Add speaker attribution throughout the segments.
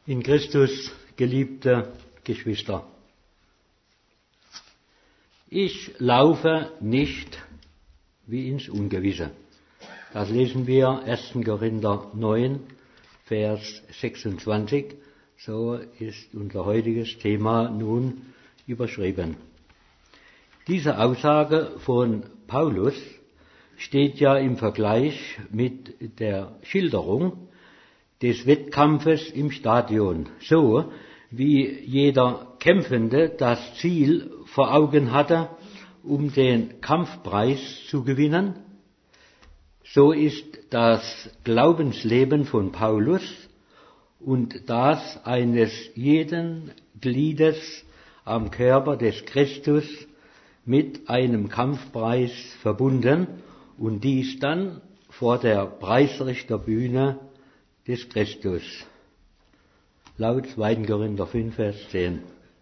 Speaker 1: In Christus, geliebte Geschwister, ich laufe nicht wie ins Ungewisse. Das lesen wir 1. Korinther 9, Vers 26. So ist unser heutiges Thema nun überschrieben. Diese Aussage von Paulus steht ja im Vergleich mit der Schilderung des Wettkampfes im Stadion, so wie jeder Kämpfende das Ziel vor Augen hatte, um den Kampfpreis zu gewinnen. So ist das Glaubensleben von Paulus und das eines jeden Gliedes am Körper des Christus mit einem Kampfpreis verbunden und dies dann vor der Preisrichterbühne des Christus. Laut 2. Korinther 5, Vers 10.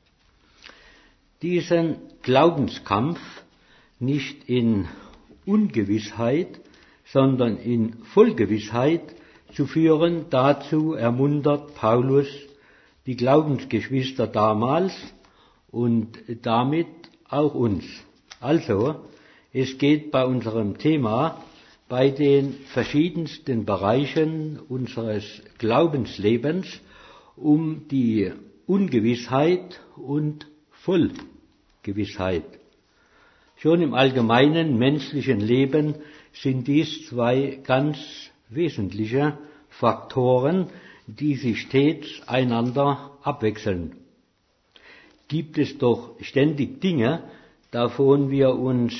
Speaker 1: Diesen Glaubenskampf nicht in Ungewissheit, sondern in Vollgewissheit zu führen, dazu ermuntert Paulus die Glaubensgeschwister damals und damit auch uns. Also, es geht bei unserem Thema bei den verschiedensten Bereichen unseres Glaubenslebens um die Ungewissheit und Vollgewissheit. Schon im allgemeinen menschlichen Leben sind dies zwei ganz wesentliche Faktoren, die sich stets einander abwechseln. Gibt es doch ständig Dinge, deren wir uns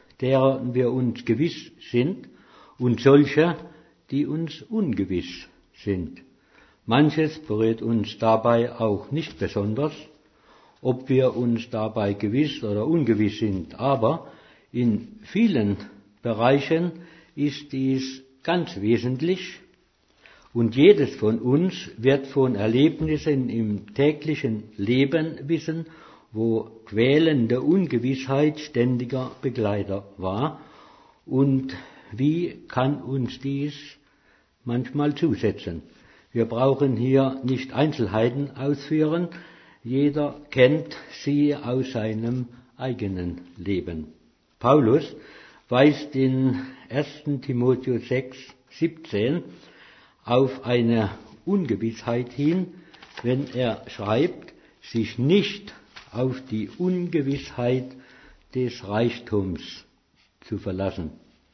Speaker 1: gewiss sind, und solche, die uns ungewiss sind. Manches berührt uns dabei auch nicht besonders, ob wir uns dabei gewiss oder ungewiss sind, aber in vielen Bereichen ist dies ganz wesentlich und jedes von uns wird von Erlebnissen im täglichen Leben wissen, wo quälende Ungewissheit ständiger Begleiter war. Und wie kann uns dies manchmal zusetzen? Wir brauchen hier nicht Einzelheiten ausführen, jeder kennt sie aus seinem eigenen Leben. Paulus weist in 1. Timotheus 6, 17 auf eine Ungewissheit hin, wenn er schreibt, sich nicht auf die Ungewissheit des Reichtums zu verlassen.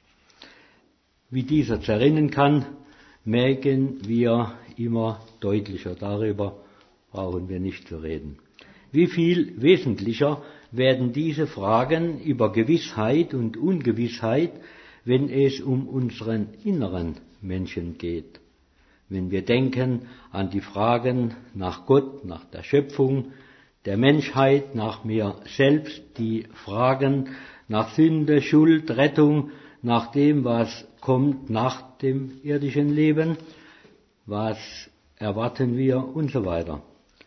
Speaker 1: Wie dieser zerrinnen kann, merken wir immer deutlicher. Darüber brauchen wir nicht zu reden. Wie viel wesentlicher werden diese Fragen über Gewissheit und Ungewissheit, wenn es um unseren inneren Menschen geht. Wenn wir denken an die Fragen nach Gott, nach der Schöpfung, der Menschheit, nach mir selbst, die Fragen nach Sünde, Schuld, Rettung, nach dem, was kommt nach dem irdischen Leben, was erwarten wir und so weiter.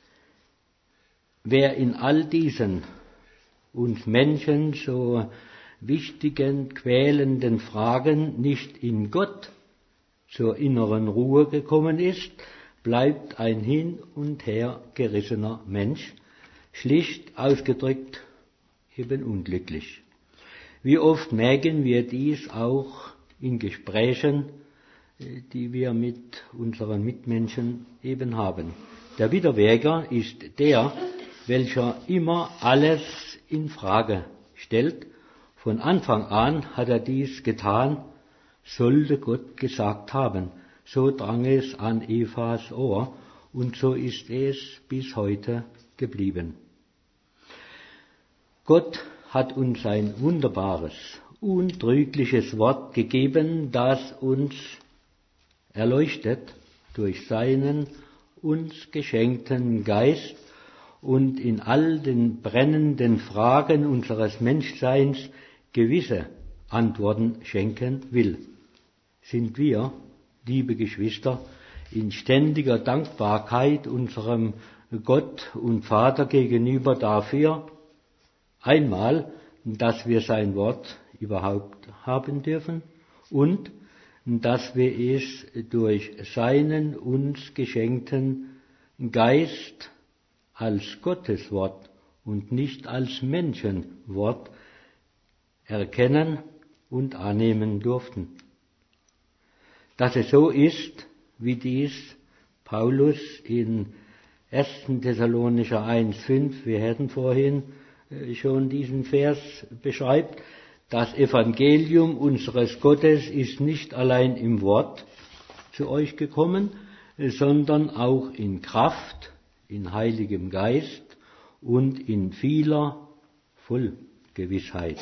Speaker 1: Wer in all diesen uns Menschen so wichtigen, quälenden Fragen nicht in Gott zur inneren Ruhe gekommen ist, bleibt ein hin und her gerissener Mensch, schlicht ausgedrückt eben unglücklich. Wie oft merken wir dies auch in Gesprächen, die wir mit unseren Mitmenschen eben haben. Der Widerwärter ist der, welcher immer alles in Frage stellt. Von Anfang an hat er dies getan, sollte Gott gesagt haben. So drang es an Evas Ohr und so ist es bis heute geblieben. Gott hat uns ein wunderbares, untrügliches Wort gegeben, das uns erleuchtet durch seinen uns geschenkten Geist und in all den brennenden Fragen unseres Menschseins gewisse Antworten schenken will. Sind wir, liebe Geschwister, in ständiger Dankbarkeit unserem Gott und Vater gegenüber dafür, einmal, dass wir sein Wort überhaupt haben dürfen und dass wir es durch seinen uns geschenkten Geist als Gottes Wort und nicht als Menschenwort erkennen und annehmen durften. Dass es so ist, wie dies Paulus in 1. Thessalonicher 1,5, wir hätten vorhin schon diesen Vers beschreibt, das Evangelium unseres Gottes ist nicht allein im Wort zu euch gekommen, sondern auch in Kraft, in Heiligem Geist und in vieler Vollgewissheit.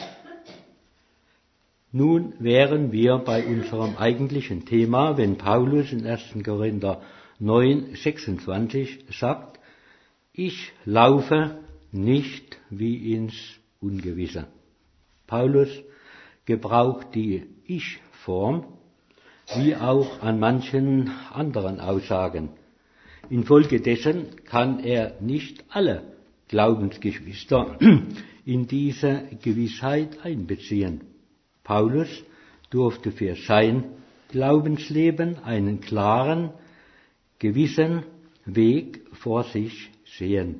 Speaker 1: Nun wären wir bei unserem eigentlichen Thema, wenn Paulus in 1. Korinther 9,26 sagt, ich laufe nicht wie ins Ungewisse. Paulus gebraucht die Ich-Form, wie auch an manchen anderen Aussagen. Infolgedessen kann er nicht alle Glaubensgeschwister in diese Gewissheit einbeziehen. Paulus durfte für sein Glaubensleben einen klaren, gewissen Weg vor sich sehen.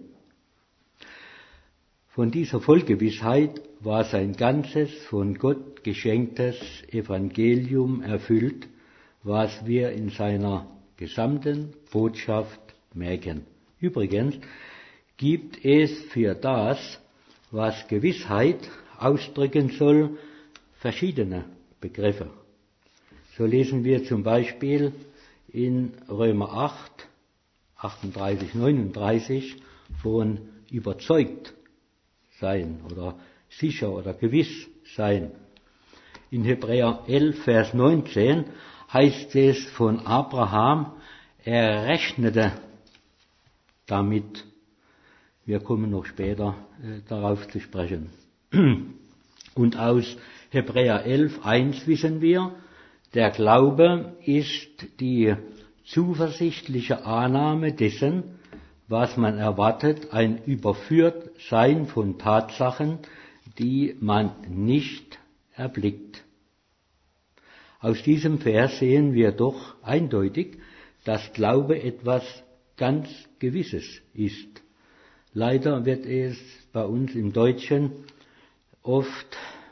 Speaker 1: Von dieser Vollgewissheit war sein ganzes von Gott geschenktes Evangelium erfüllt, was wir in seiner gesamten Botschaft merken. Übrigens gibt es für das, was Gewissheit ausdrücken soll, verschiedene Begriffe. So lesen wir zum Beispiel in Römer 8, 38, 39 von überzeugt sein oder sicher oder gewiss sein. In Hebräer 11, Vers 19 heißt es von Abraham, er rechnete damit. Wir kommen noch später darauf zu sprechen. Und aus Hebräer 11, 1 wissen wir, der Glaube ist die zuversichtliche Annahme dessen, was man erwartet, ein Überführtsein von Tatsachen, die man nicht erblickt. Aus diesem Vers sehen wir doch eindeutig, dass Glaube etwas ganz Gewisses ist. Leider wird es bei uns im Deutschen oft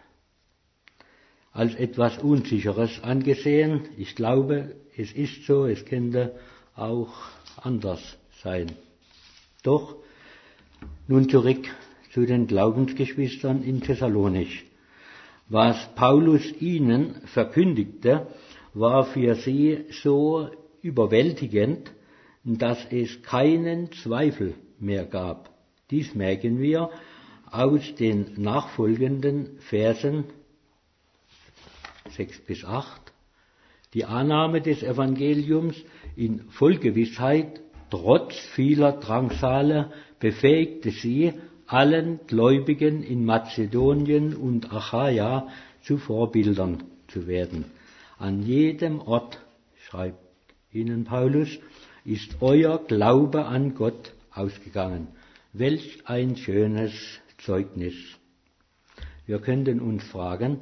Speaker 1: als etwas Unsicheres angesehen. Ich glaube, es ist so, es könnte auch anders sein. Doch, nun zurück zu den Glaubensgeschwistern in Thessalonich. Was Paulus ihnen verkündigte, war für sie so überwältigend, dass es keinen Zweifel mehr gab. Dies merken wir aus den nachfolgenden Versen 6 bis 8. Die Annahme des Evangeliums in Vollgewissheit trotz vieler Drangsale befähigte sie, allen Gläubigen in Mazedonien und Achaia zu Vorbildern zu werden. An jedem Ort, schreibt ihnen Paulus, ist euer Glaube an Gott ausgegangen. Welch ein schönes Zeugnis. Wir könnten uns fragen,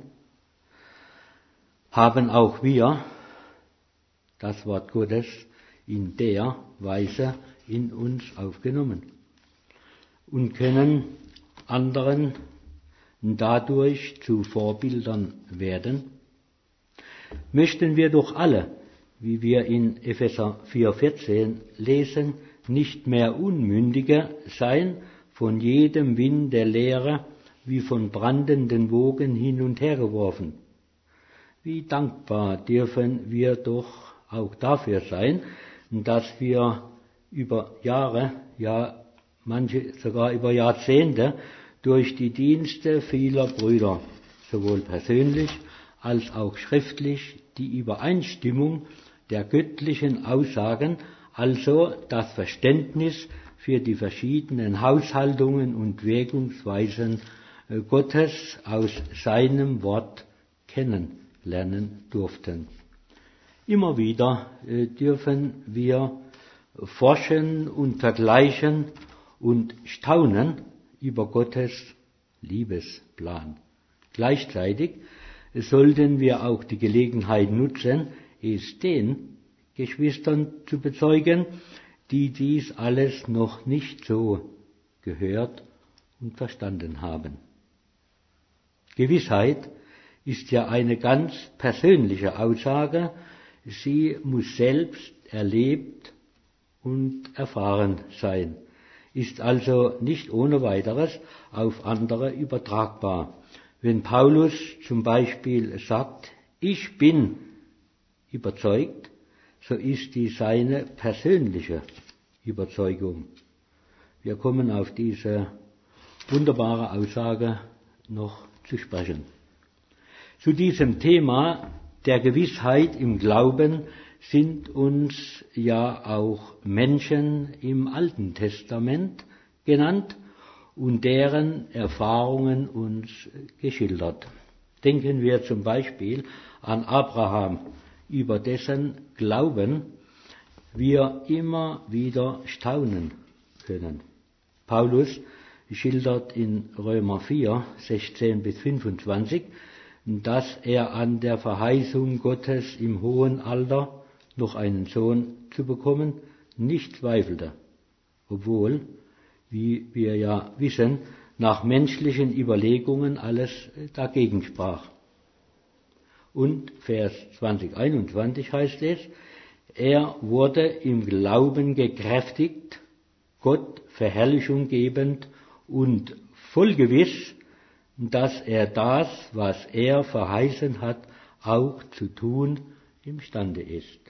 Speaker 1: haben auch wir das Wort Gottes in der Weise in uns aufgenommen und können anderen dadurch zu Vorbildern werden? Möchten wir doch alle, wie wir in Epheser 4,14 lesen, nicht mehr Unmündige sein, von jedem Wind der Lehre, wie von brandenden Wogen hin und her geworfen. Wie dankbar dürfen wir doch auch dafür sein, dass wir über Jahre, ja manche sogar über Jahrzehnte, durch die Dienste vieler Brüder, sowohl persönlich als auch schriftlich, die Übereinstimmung der göttlichen Aussagen, also das Verständnis für die verschiedenen Haushaltungen und Wirkungsweisen Gottes aus seinem Wort kennenlernen durften. Immer wieder dürfen wir forschen und vergleichen und staunen über Gottes Liebesplan. Gleichzeitig sollten wir auch die Gelegenheit nutzen, es den Geschwistern zu bezeugen, die dies alles noch nicht so gehört und verstanden haben. Gewissheit ist ja eine ganz persönliche Aussage. Sie muss selbst erlebt und erfahren sein, ist also nicht ohne weiteres auf andere übertragbar. Wenn Paulus zum Beispiel sagt, ich bin überzeugt, so ist dies seine persönliche Überzeugung. Wir kommen auf diese wunderbare Aussage noch zu sprechen. Zu diesem Thema der Gewissheit im Glauben sind uns ja auch Menschen im Alten Testament genannt und deren Erfahrungen uns geschildert. Denken wir zum Beispiel an Abraham, über dessen Glauben wir immer wieder staunen können. Paulus schildert in Römer 4, 16 bis 25, dass er an der Verheißung Gottes im hohen Alter noch einen Sohn zu bekommen nicht zweifelte, obwohl, wie wir ja wissen, nach menschlichen Überlegungen alles dagegen sprach. Und Vers 20-21 heißt es, er wurde im Glauben gekräftigt, Gott Verherrlichung gebend und voll gewiss, dass er das, was er verheißen hat, auch zu tun imstande ist.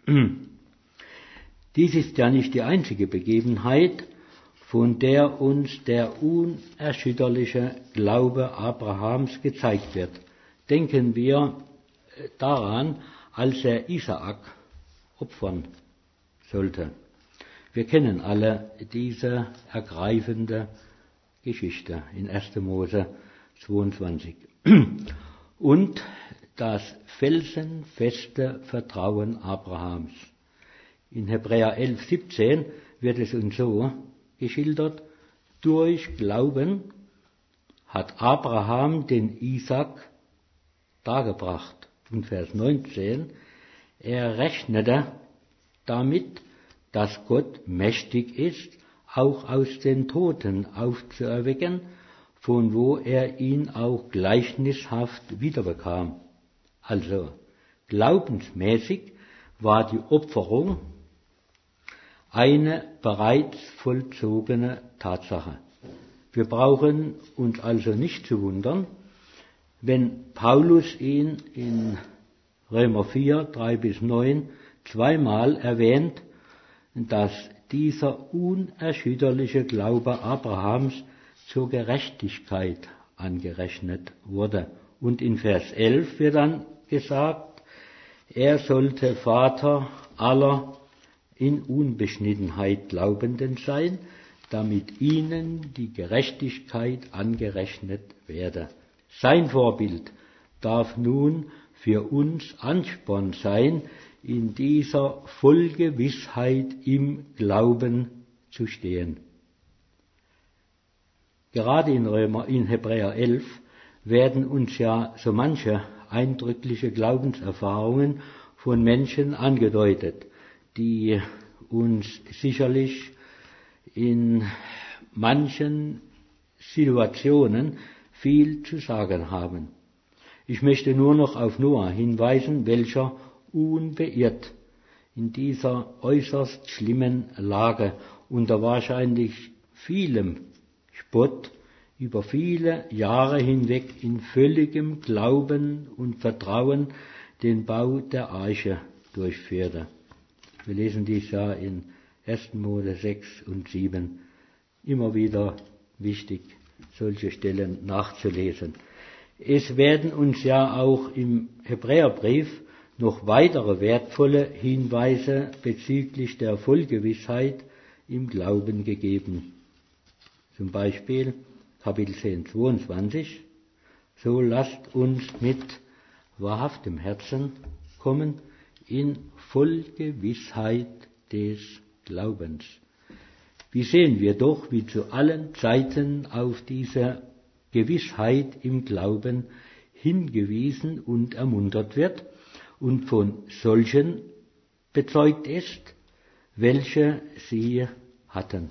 Speaker 1: Dies ist ja nicht die einzige Begebenheit, von der uns der unerschütterliche Glaube Abrahams gezeigt wird. Denken wir daran, als er Isaak opfern sollte. Wir kennen alle diese ergreifende Geschichte in 1. Mose 22. Und das felsenfeste Vertrauen Abrahams. In Hebräer 11,17 wird es uns so geschildert, durch Glauben hat Abraham den Isaak dargebracht. Und Vers 19, er rechnete damit, dass Gott mächtig ist, auch aus den Toten aufzuerwecken, von wo er ihn auch gleichnishaft wiederbekam. Also glaubensmäßig war die Opferung eine bereits vollzogene Tatsache. Wir brauchen uns also nicht zu wundern, wenn Paulus ihn in Römer 4, 3-9 zweimal erwähnt, dass dieser unerschütterliche Glaube Abrahams zur Gerechtigkeit angerechnet wurde. Und in Vers 11 wird dann gesagt, er sollte Vater aller in Unbeschnittenheit Glaubenden sein, damit ihnen die Gerechtigkeit angerechnet werde. Sein Vorbild darf nun für uns Ansporn sein, in dieser Vollgewissheit im Glauben zu stehen. Gerade in Hebräer 11 werden uns ja so manche eindrückliche Glaubenserfahrungen von Menschen angedeutet, die uns sicherlich in manchen Situationen viel zu sagen haben. Ich möchte nur noch auf Noah hinweisen, welcher unbeirrt in dieser äußerst schlimmen Lage unter wahrscheinlich vielem Spott über viele Jahre hinweg in völligem Glauben und Vertrauen den Bau der Arche durchführte. Wir lesen dies ja in 1. Mose 6 und 7. Immer wieder wichtig, solche Stellen nachzulesen. Es werden uns ja auch im Hebräerbrief noch weitere wertvolle Hinweise bezüglich der Vollgewissheit im Glauben gegeben. Zum Beispiel Kapitel 10, 22. So lasst uns mit wahrhaftem Herzen kommen in Vollgewissheit des Glaubens. Wie sehen wir doch, wie zu allen Zeiten auf diese Gewissheit im Glauben hingewiesen und ermuntert wird und von solchen bezeugt ist, welche sie hatten.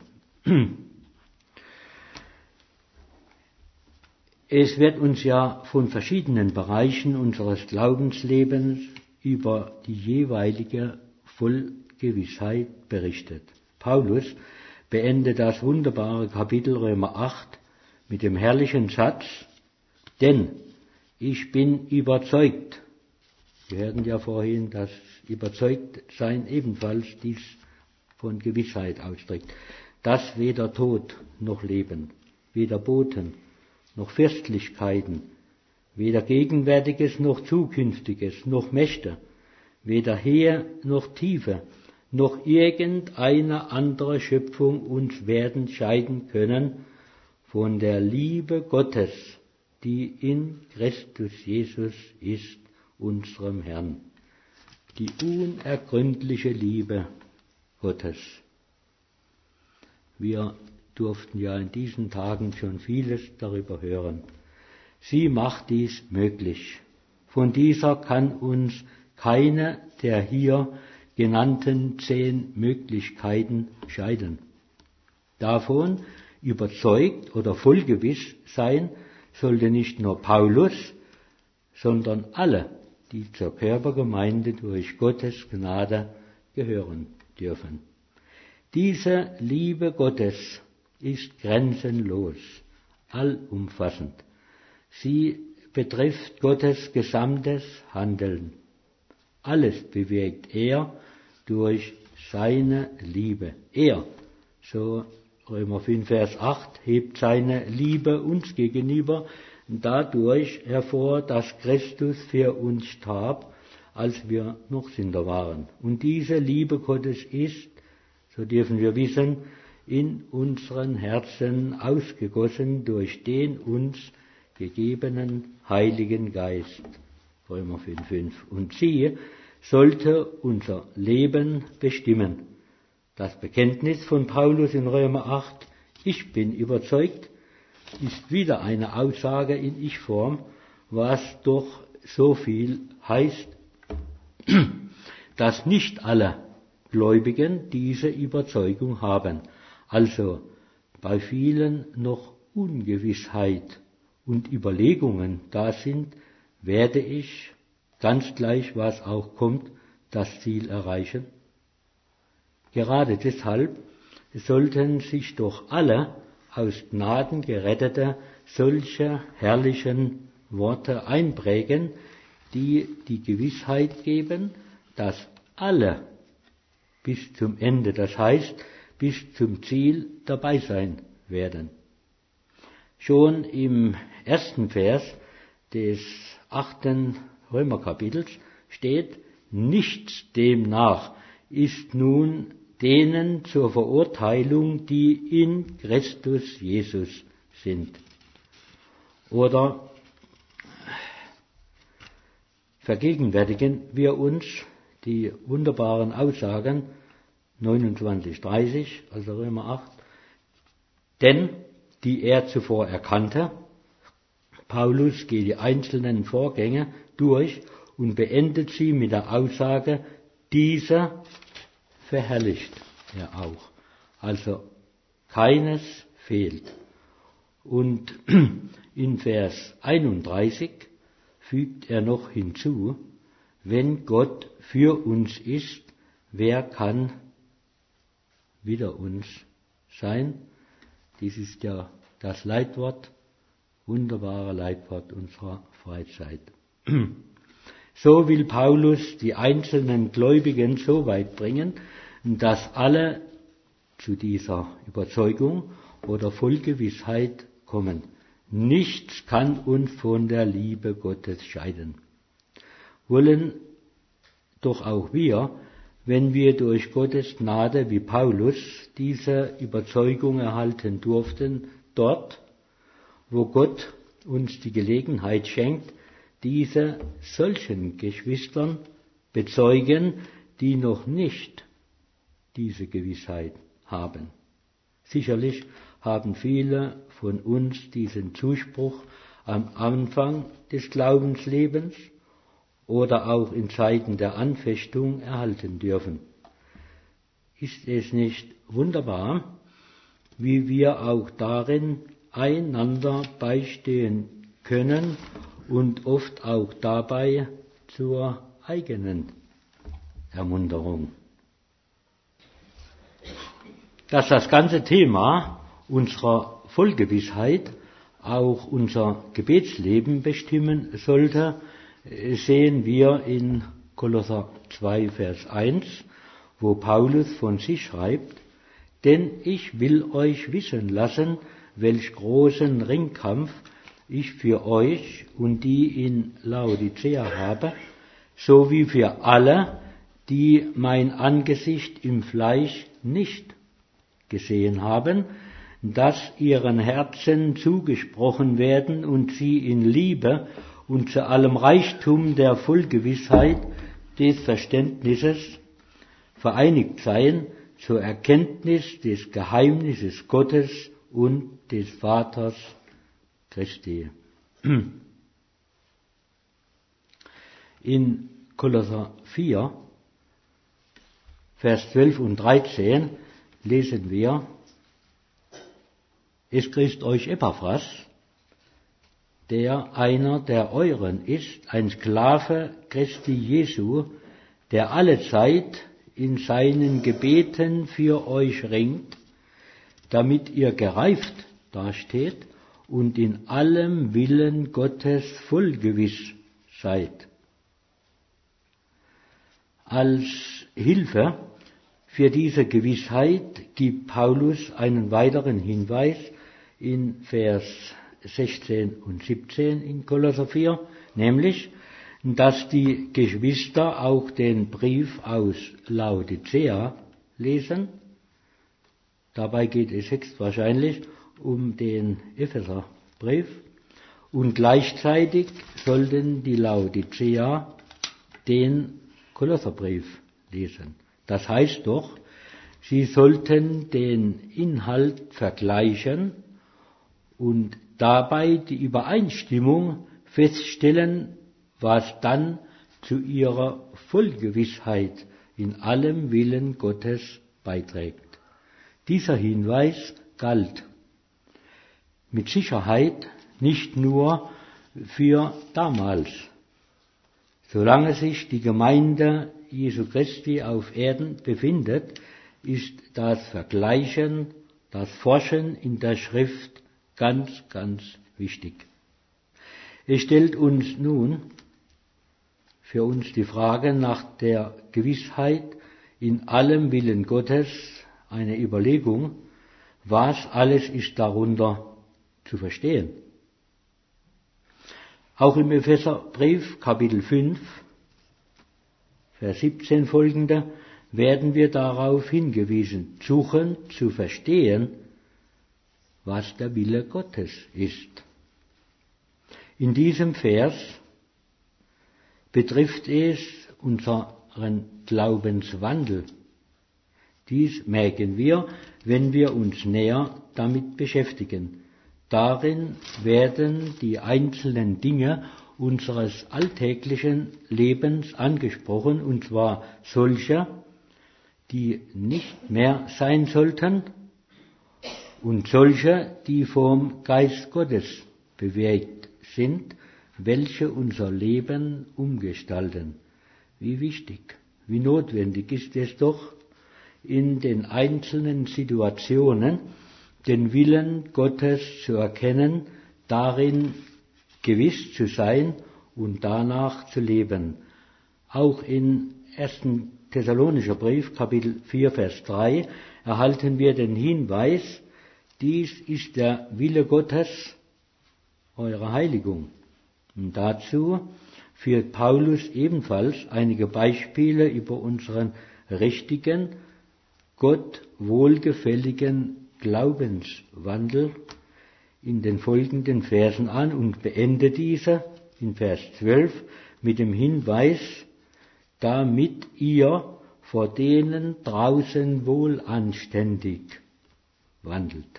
Speaker 1: Es wird uns ja von verschiedenen Bereichen unseres Glaubenslebens über die jeweilige Vollgewissheit berichtet. Paulus beendet das wunderbare Kapitel Römer 8 mit dem herrlichen Satz: Denn ich bin überzeugt. Wir hörten ja vorhin, dass Überzeugtsein ebenfalls dies von Gewissheit ausdrückt, dass weder Tod noch Leben, weder Boten noch Fürstlichkeiten, weder Gegenwärtiges noch Zukünftiges, noch Mächte, weder Heer noch Tiefe, noch irgendeine andere Schöpfung uns werden scheiden können von der Liebe Gottes, die in Christus Jesus ist, unserem Herrn. Die unergründliche Liebe Gottes. Wir durften ja in diesen Tagen schon vieles darüber hören. Sie macht dies möglich. Von dieser kann uns keine der hier genannten 10 Möglichkeiten scheiden. Davon überzeugt oder vollgewiss sein sollte nicht nur Paulus, sondern alle, die zur Körpergemeinde durch Gottes Gnade gehören dürfen. Diese Liebe Gottes ist grenzenlos, allumfassend. Sie betrifft Gottes gesamtes Handeln. Alles bewirkt er durch seine Liebe. Er, so Römer 5, Vers 8, hebt seine Liebe uns gegenüber dadurch hervor, dass Christus für uns starb, als wir noch Sünder waren. Und diese Liebe Gottes ist, so dürfen wir wissen, in unseren Herzen ausgegossen durch den uns gegebenen Heiligen Geist. Römer 5,5. Und sie sollte unser Leben bestimmen. Das Bekenntnis von Paulus in Römer 8, ich bin überzeugt, ist wieder eine Aussage in Ich-Form, was doch so viel heißt, dass nicht alle Gläubigen diese Überzeugung haben. Also bei vielen noch Ungewissheit und Überlegungen da sind, werde ich, ganz gleich was auch kommt, das Ziel erreichen. Gerade deshalb sollten sich doch alle aus Gnaden Gerettete solche herrlichen Worte einprägen, die die Gewissheit geben, dass alle bis zum Ende, das heißt bis zum Ziel dabei sein werden. Schon im 1. Vers des 8. Römerkapitels steht, nichts demnach ist nun denen zur Verurteilung, die in Christus Jesus sind. Oder vergegenwärtigen wir uns die wunderbaren Aussagen 29,30, also Römer 8, denn die er zuvor erkannte. Paulus geht die einzelnen Vorgänge durch und beendet sie mit der Aussage, diese verherrlicht er auch. Also keines fehlt. Und in Vers 31 fügt er noch hinzu, wenn Gott für uns ist, wer kann wider uns sein? Dies ist ja das Leitwort, wunderbare Leitwort unserer Freizeit. So will Paulus die einzelnen Gläubigen so weit bringen, dass alle zu dieser Überzeugung oder Vollgewissheit kommen. Nichts kann uns von der Liebe Gottes scheiden. Wollen doch auch wir, wenn wir durch Gottes Gnade wie Paulus diese Überzeugung erhalten durften, dort, wo Gott uns die Gelegenheit schenkt, diese solchen Geschwistern bezeugen, die noch nicht diese Gewissheit haben. Sicherlich haben viele von uns diesen Zuspruch am Anfang des Glaubenslebens oder auch in Zeiten der Anfechtung erhalten dürfen. Ist es nicht wunderbar, wie wir auch darin einander beistehen können und oft auch dabei zur eigenen Ermunterung? Dass das ganze Thema unserer Vollgewissheit auch unser Gebetsleben bestimmen sollte, sehen wir in Kolosser 2, Vers 1, wo Paulus von sich schreibt: Denn ich will euch wissen lassen, welch großen Ringkampf ich für euch und die in Laodicea habe, so wie für alle, die mein Angesicht im Fleisch nicht gesehen haben, dass ihren Herzen zugesprochen werden und sie in Liebe und zu allem Reichtum der Vollgewissheit des Verständnisses vereinigt seien, zur Erkenntnis des Geheimnisses Gottes und des Vaters Christi. In Kolosser 4, Vers 12 und 13 lesen wir: Es grüßt euch Epaphras, der einer der euren ist, ein Sklave Christi Jesu, der allezeit in seinen Gebeten für euch ringt, damit ihr gereift dasteht und in allem Willen Gottes vollgewiss seid. Als Hilfe für diese Gewissheit gibt Paulus einen weiteren Hinweis in Vers 16 und 17 in Kolosser 4, nämlich, dass die Geschwister auch den Brief aus Laodicea lesen. Dabei geht es höchstwahrscheinlich um den Epheserbrief. Und gleichzeitig sollten die Laodicea den Kolosserbrief lesen. Das heißt doch, sie sollten den Inhalt vergleichen und dabei die Übereinstimmung feststellen, was dann zu ihrer Vollgewissheit in allem Willen Gottes beiträgt. Dieser Hinweis galt mit Sicherheit nicht nur für damals. Solange sich die Gemeinde Jesu Christi auf Erden befindet, ist das Vergleichen, das Forschen in der Schrift ganz, ganz wichtig. Es stellt uns nun für uns die Frage nach der Gewissheit in allem Willen Gottes, eine Überlegung, was alles ist darunter zu verstehen. Auch im Epheserbrief Kapitel 5, Vers 17 folgende, werden wir darauf hingewiesen, suchen zu verstehen, was der Wille Gottes ist. In diesem Vers betrifft es unseren Glaubenswandel. Dies merken wir, wenn wir uns näher damit beschäftigen. Darin werden die einzelnen Dinge unseres alltäglichen Lebens angesprochen, und zwar solche, die nicht mehr sein sollten, und solche, die vom Geist Gottes bewegt sind, welche unser Leben umgestalten. Wie wichtig, wie notwendig ist es doch, in den einzelnen Situationen den Willen Gottes zu erkennen, darin gewiss zu sein und danach zu leben. Auch in 1. Thessalonischer Brief, Kapitel 4, Vers 3, erhalten wir den Hinweis: Dies ist der Wille Gottes, eure Heiligung. Und dazu führt Paulus ebenfalls einige Beispiele über unseren richtigen, Gott wohlgefälligen Glaubenswandel in den folgenden Versen an und beendet diese in Vers 12 mit dem Hinweis, damit ihr vor denen draußen wohlanständig wandelt.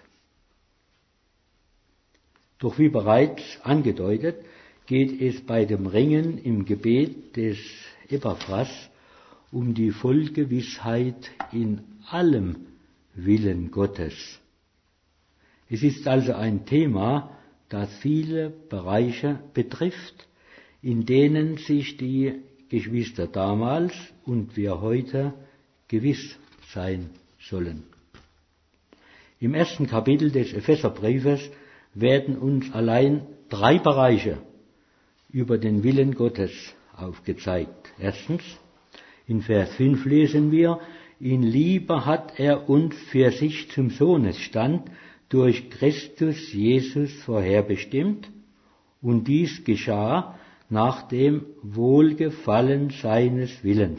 Speaker 1: Doch wie bereits angedeutet, geht es bei dem Ringen im Gebet des Epaphras um die Vollgewissheit in allem Willen Gottes. Es ist also ein Thema, das viele Bereiche betrifft, in denen sich die Geschwister damals und wir heute gewiss sein sollen. Im ersten Kapitel des Epheserbriefes werden uns allein 3 Bereiche über den Willen Gottes aufgezeigt. Erstens, in Vers 5 lesen wir: In Liebe hat er uns für sich zum Sohnesstand durch Christus Jesus vorherbestimmt, und dies geschah nach dem Wohlgefallen seines Willens.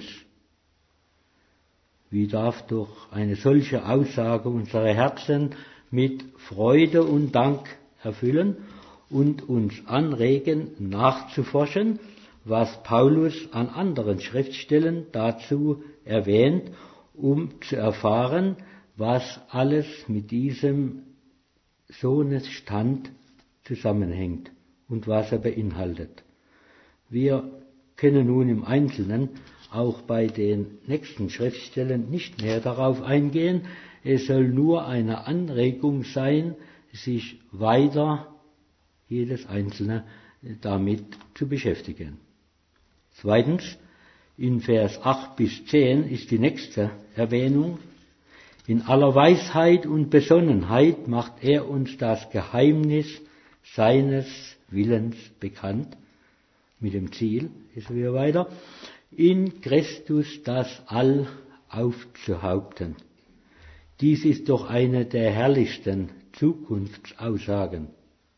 Speaker 1: Wie darf doch eine solche Aussage unsere Herzen mit Freude und Dank erfüllen und uns anregen, nachzuforschen, was Paulus an anderen Schriftstellen dazu erwähnt, um zu erfahren, was alles mit diesem Sohnesstand zusammenhängt und was er beinhaltet. Wir können nun im Einzelnen auch bei den nächsten Schriftstellen nicht näher darauf eingehen. Es soll nur eine Anregung sein, sich weiter jedes Einzelne damit zu beschäftigen. Zweitens, in Vers 8 bis 10 ist die nächste Erwähnung: In aller Weisheit und Besonnenheit macht er uns das Geheimnis seines Willens bekannt, mit dem Ziel, lesen wir weiter, in Christus das All aufzuhaupten. Dies ist doch eine der herrlichsten Zukunftsaussagen.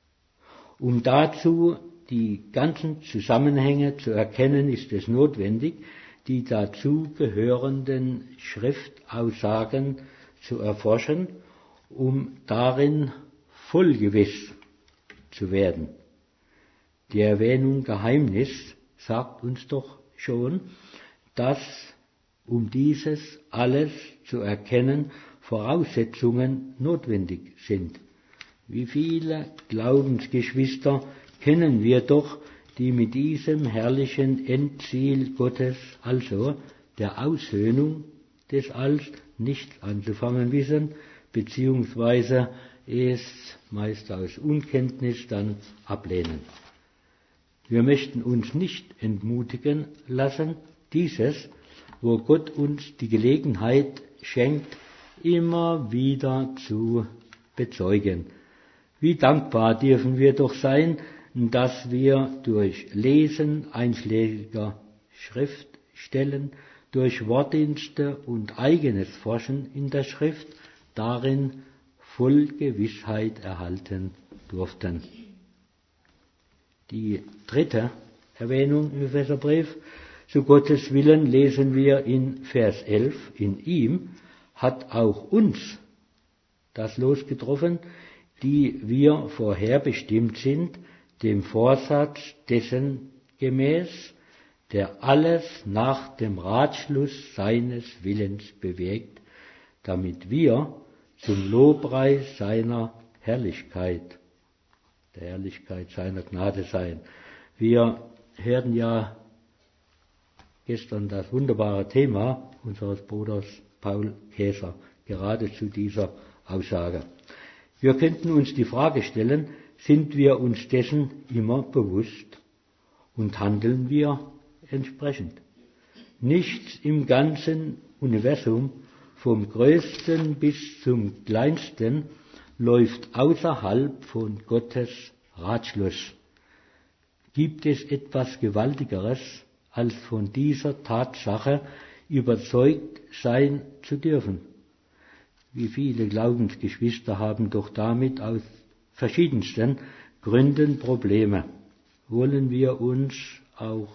Speaker 1: Um dazu die ganzen Zusammenhänge zu erkennen, ist es notwendig, die dazu gehörenden Schriftaussagen zu erforschen, um darin vollgewiss zu werden. Die Erwähnung Geheimnis sagt uns doch schon, dass, um dieses alles zu erkennen, Voraussetzungen notwendig sind. Wie viele Glaubensgeschwister kennen wir doch, die mit diesem herrlichen Endziel Gottes, also der Aushöhnung des Alls, nichts anzufangen wissen, beziehungsweise es meist aus Unkenntnis dann ablehnen. Wir möchten uns nicht entmutigen lassen, dieses, wo Gott uns die Gelegenheit schenkt, immer wieder zu bezeugen. Wie dankbar dürfen wir doch sein, dass wir durch Lesen einschlägiger Schriftstellen, durch Wortdienste und eigenes Forschen in der Schrift darin voll Gewissheit erhalten durften. Die dritte Erwähnung im Epheserbrief: Zu Gottes Willen lesen wir in Vers 11, in ihm hat auch uns das Los getroffen, die wir vorherbestimmt sind, dem Vorsatz dessen gemäß, der alles nach dem Ratschluss seines Willens bewegt, damit wir zum Lobpreis seiner Herrlichkeit, der Herrlichkeit seiner Gnade sein. Wir hörten ja gestern das wunderbare Thema unseres Bruders Paul Käser, gerade zu dieser Aussage. Wir könnten uns die Frage stellen, sind wir uns dessen immer bewusst und handeln wir entsprechend? Nichts im ganzen Universum, vom Größten bis zum Kleinsten, läuft außerhalb von Gottes Ratschluss. Gibt es etwas Gewaltigeres, als von dieser Tatsache überzeugt sein zu dürfen? Wie viele Glaubensgeschwister haben doch damit aus verschiedensten Gründen Probleme. Wollen wir uns auch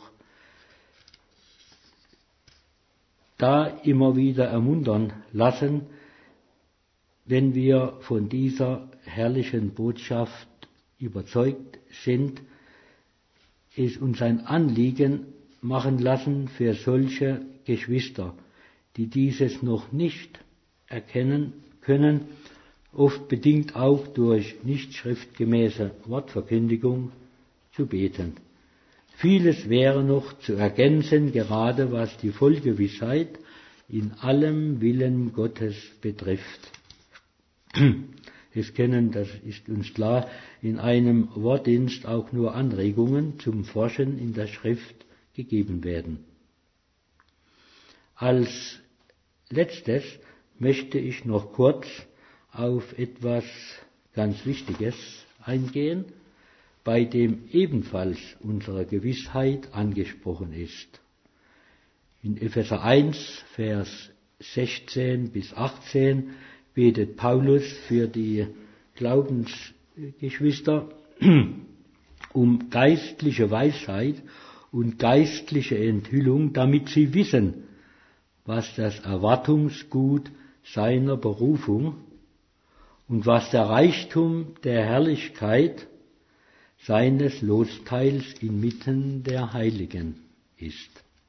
Speaker 1: da immer wieder ermuntern lassen, wenn wir von dieser herrlichen Botschaft überzeugt sind, es uns ein Anliegen machen lassen für solche Geschwister, die dieses noch nicht erkennen können, oft bedingt auch durch nicht schriftgemäße Wortverkündigung, zu beten. Vieles wäre noch zu ergänzen, gerade was die Vollgewissheit in allem Willen Gottes betrifft. Es können, das ist uns klar, in einem Wortdienst auch nur Anregungen zum Forschen in der Schrift gegeben werden. Als letztes möchte ich noch kurz auf etwas ganz Wichtiges eingehen, bei dem ebenfalls unsere Gewissheit angesprochen ist. In Epheser 1, Vers 16 bis 18 betet Paulus für die Glaubensgeschwister um geistliche Weisheit und geistliche Enthüllung, damit sie wissen, was das Erwartungsgut seiner Berufung und was der Reichtum der Herrlichkeit seines Losteils inmitten der Heiligen ist.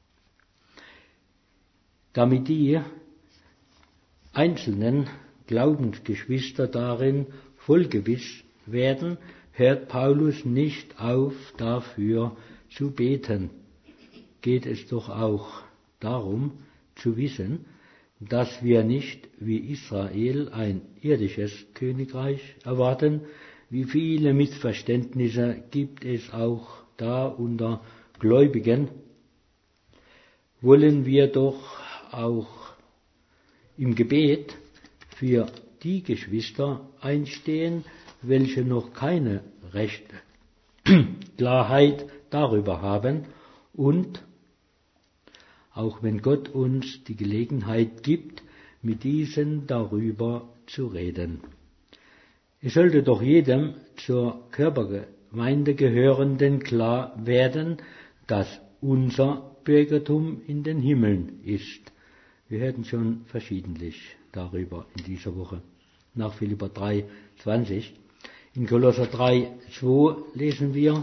Speaker 1: Damit die einzelnen Glaubensgeschwister darin vollgewiss werden, hört Paulus nicht auf, dafür zu beten. Geht es doch auch darum, zu wissen, dass wir nicht wie Israel ein irdisches Königreich erwarten. Wie viele Missverständnisse gibt es auch da unter Gläubigen? Wollen wir doch auch im Gebet für die Geschwister einstehen, welche noch keine rechte Klarheit darüber haben und auch wenn Gott uns die Gelegenheit gibt, mit diesen darüber zu reden. Es sollte doch jedem zur Körpergemeinde Gehörenden klar werden, dass unser Bürgertum in den Himmeln ist. Wir hörten schon verschiedentlich darüber in dieser Woche. Nach Philipper 3,20. In Kolosser 3,2 lesen wir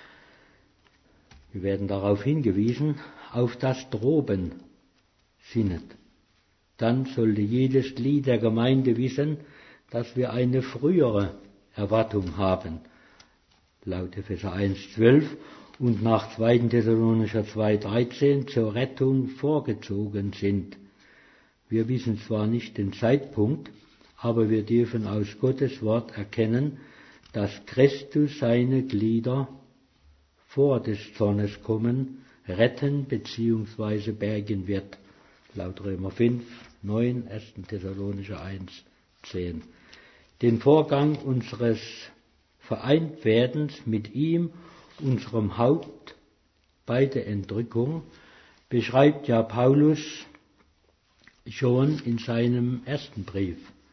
Speaker 1: werden darauf hingewiesen, auf das Droben sinnet. Dann sollte jedes Glied der Gemeinde wissen, dass wir eine frühere Erwartung haben, laut Epheser 1,12 und nach 2. Thessalonicher 2,13 zur Rettung vorgezogen sind. Wir wissen zwar nicht den Zeitpunkt, aber wir dürfen aus Gottes Wort erkennen, dass Christus seine Glieder vor des Zornes kommen, retten bzw. bergen wird, laut Römer 5, 9, 1. Thessalonicher 1, 10. Den Vorgang unseres Vereintwerdens mit ihm, unserem Haupt, bei der Entrückung, beschreibt ja Paulus schon in seinem ersten Brief,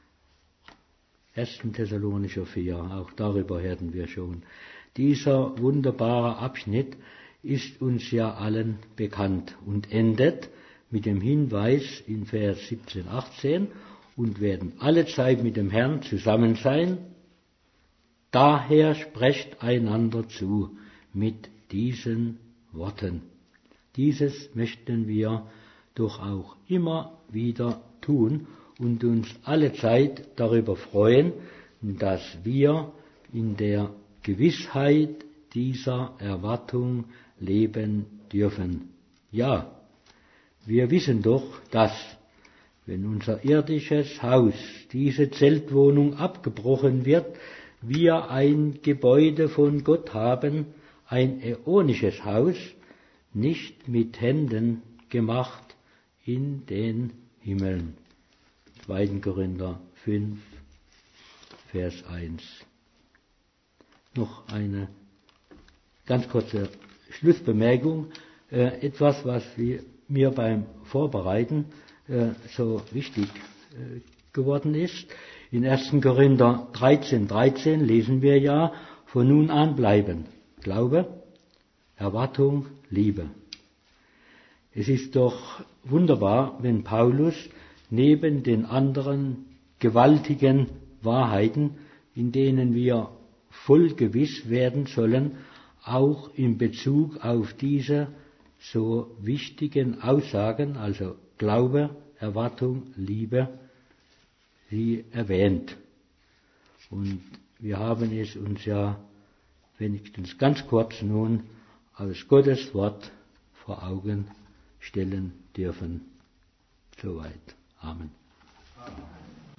Speaker 1: 1. Thessalonicher 4, auch darüber hörten wir schon. Dieser wunderbare Abschnitt ist uns ja allen bekannt und endet mit dem Hinweis in Vers 17, 18 und werden allezeit mit dem Herrn zusammen sein. Daher sprecht einander zu mit diesen Worten. Dieses möchten wir doch auch immer wieder tun und uns allezeit darüber freuen, dass wir in der Gewissheit dieser Erwartung leben dürfen. Ja, wir wissen doch, dass, wenn unser irdisches Haus, diese Zeltwohnung abgebrochen wird, wir ein Gebäude von Gott haben, ein äonisches Haus, nicht mit Händen gemacht in den Himmeln. 2. Korinther 5, Vers 1. Noch eine ganz kurze Schlussbemerkung, etwas, was mir beim Vorbereiten so wichtig geworden ist. In 1. Korinther 13,13 lesen wir ja, von nun an bleiben Glaube, Erwartung, Liebe. Es ist doch wunderbar, wenn Paulus neben den anderen gewaltigen Wahrheiten, in denen wir voll gewiss werden sollen, auch in Bezug auf diese so wichtigen Aussagen, also Glaube, Erwartung, Liebe, sie erwähnt. Und wir haben es uns ja wenigstens ganz kurz nun aus Gottes Wort vor Augen stellen dürfen. Soweit. Amen.